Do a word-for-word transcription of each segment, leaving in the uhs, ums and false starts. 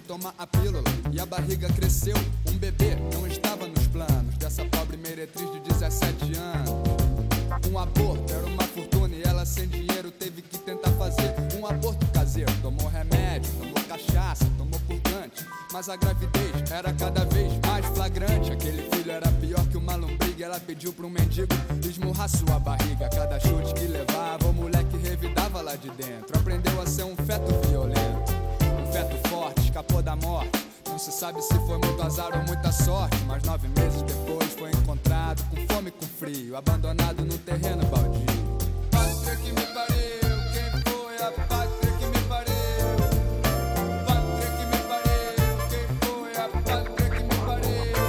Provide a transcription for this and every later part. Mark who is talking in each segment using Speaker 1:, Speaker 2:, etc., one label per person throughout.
Speaker 1: tomar a pílula e a barriga cresceu. Um bebê não estava nos planos dessa pobre meretriz de dezessete anos. Um aborto era uma fortuna e ela sem dinheiro teve que tentar fazer um aborto caseiro. Tomou remédio, tomou cachaça, tomou purgante, mas a gravidez era cada vez mais flagrante. Aquele filho era pior que uma lombriga. Ela pediu pra um mendigo esmurrar sua barriga. Cada chute que levava, o moleque revidava lá de dentro. Aprendeu a ser um feto violento, um feto forte, escapou da morte. Não se sabe se foi muito azar ou muita sorte, mas nove meses depois foi encontrado com fome e com frio, abandonado no terreno baldio. Pátria que me pariu, quem foi a pátria que me pariu? Pátria que me pariu, quem foi a pátria que me pariu?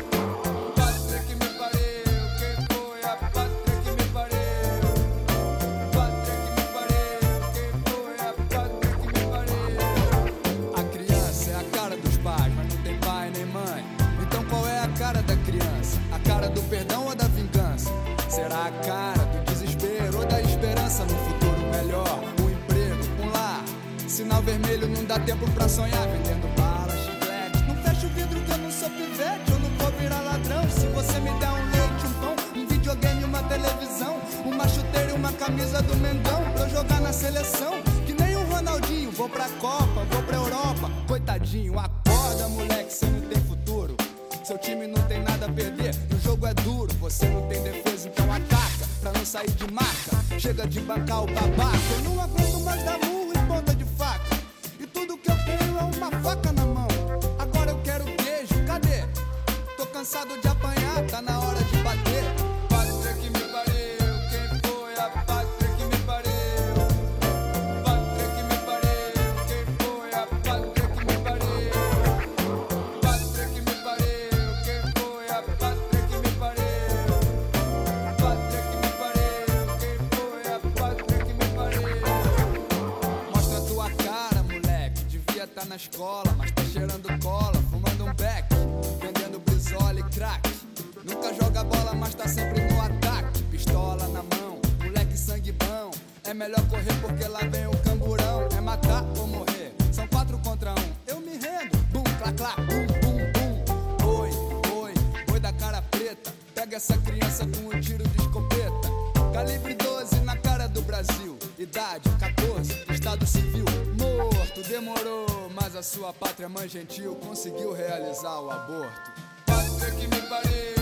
Speaker 1: Pátria que me pariu, quem foi a pátria que me pariu? Pátria que me pariu, quem foi a pátria que me pariu? A criança é a cara dos pais, mas não tem pai nem mãe. Então qual é a cara da criança? A cara do perdão ou da vingança? Será a cara do desespero ou da esperança no futuro melhor? Um emprego, um lar, sinal vermelho, não dá tempo pra sonhar. Vendendo bala, chiclete, não fecha o vidro que eu não sou pivete. Eu não vou virar ladrão. Se você me der um leite, um pão, um videogame, uma televisão, uma chuteira e uma camisa do Mengão pra eu jogar na seleção, que nem o Ronaldinho. Vou pra Copa, vou pra Europa. Coitadinho, acorda moleque, você não tem futuro. Seu time não tem nada a perder, o jogo é duro. Você não tem defesa, então ataca pra não sair de marca. Chega de bancar o babaca. Eu não aguento mais dar murro em ponta de faca, e tudo que eu tenho é uma faca na mão. Agora eu quero queijo, cadê? Tô cansado de apanhar, tá na hora de bater. Pátria que me pariu, quem foi a pátria que me pariu? Pátria que me pariu, quem foi a pátria que me pariu? Pátria que me pariu, quem foi a pátria que me pariu? Pátria que me pariu, quem foi a pátria que me pariu? Mostra a tua cara, moleque, devia tá na escola, mas tá cheirando cola, fumando um beck, vendendo brisola e crack. Nunca joga bola, mas tá sempre no ataque. Pistola na mão, moleque sangue bom. É melhor correr porque lá vem o camburão. É matar ou morrer, são quatro contra um. Eu me rendo, bum, clá, clá, bum, bum, bum. Oi, oi, oi da cara preta. Pega essa criança com um tiro de escopeta. Calibre doze na cara do Brasil. Idade catorze, estado civil. Morto, demorou, mas a sua pátria mãe gentil conseguiu realizar o aborto. Pátria que me pariu.